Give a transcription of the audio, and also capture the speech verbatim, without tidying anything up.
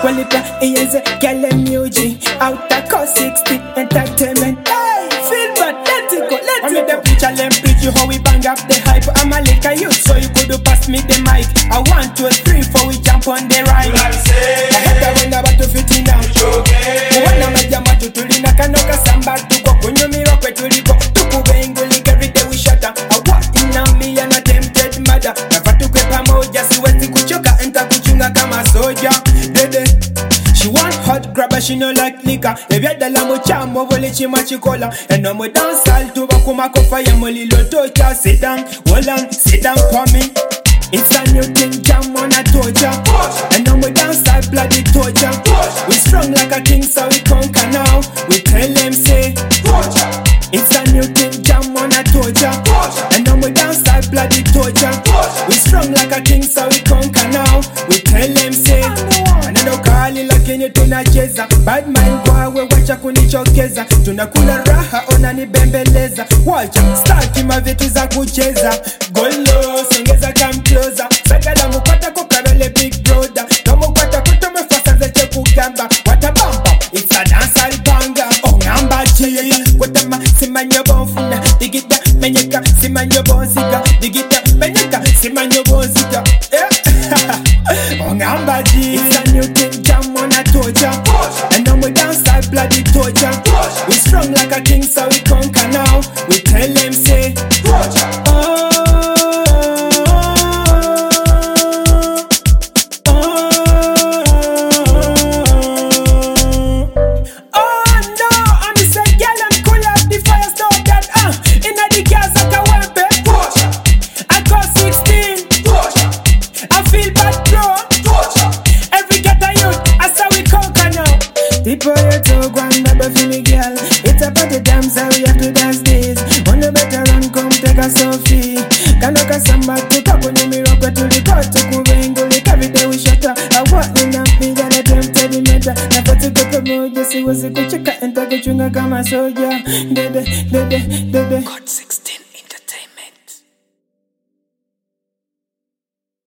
Walipa iyenze kele muji Outa ko sixty entertainment. Hey, feel bad, let it go, let it go. I'm the preacher, let me preach you how we bang up the hype. I'm a liquor youth, so you could pass me the mic. I want two, three, four, we jump on the rhyme. I hata wenda watu fitina Mwana majama tutulina kanoka samba tuko kunyumiro kwe tuliko tukubenguli every day we shut up. I walk in a me and a tempted mother. Nafatu kwe pamoja siwezi kuchoka enta kuchunga kama soja. Dede she want hot grabber, she no like liquor. If you dala mo chamo vole chima chikola. And no mo dance all to bakuma kofa ya molilo tocha. Sit down, hold on, sit down for me. It's a new thing, jam on a torture. And now we dance like bloody torture. We strong like a king, so we conquer now. We tell them say it's a new thing, jam on a torture. And now we dance like bloody torture. We strong like a king, so we conquer now. We tell them say and I don't call it like any tunacheza. Bad mind kwa we wacha kunichokeza. Tunakula raha ona ni bembeleza. Wacha start ma vitu za kucheza. Golo songeza come closer. Sagala mupata kukarele big brother. Kama upata kutume fasa zeche kugamba. Watabamba it's a dancehall banger. Ongamba chie kutama simanyo bonfuna. Digita menyeka simanyo bonzika. Digita menyeka simanyo bonzika. Ongamba chie it's a new thing, jam on a torture. And now we dance like bloody torture. We strong like a king, so we conquer now. We tell them say oh. People you talk one baby for me girl. It's a party dance so we have to dance this. On the better run come take a selfie. Kanoka samba tuka kwenye miroko tuliko tukubenguli. Every day we shut up. I walk in a me that I tempted in meta. Na pati kuka moja siwezi kucheka enta kuchunga kama soja. Dede, dede, dede God sixteen